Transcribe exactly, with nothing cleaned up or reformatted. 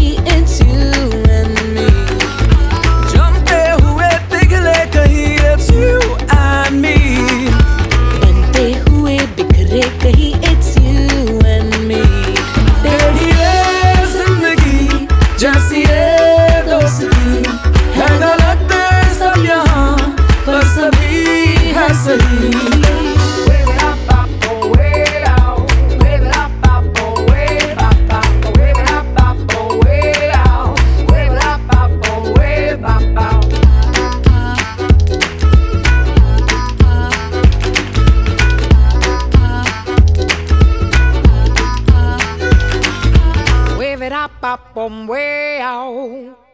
कहीं it's you and me. जमते हुए पिघले कहीं it's you and me. बनते हुए बिखरे कहीं it's you and me. तेरी ये जिंदगी जैसी ये दोस्ती है, गलत सब यहाँ पर सभी है सही. Wave it up, up, um, way out.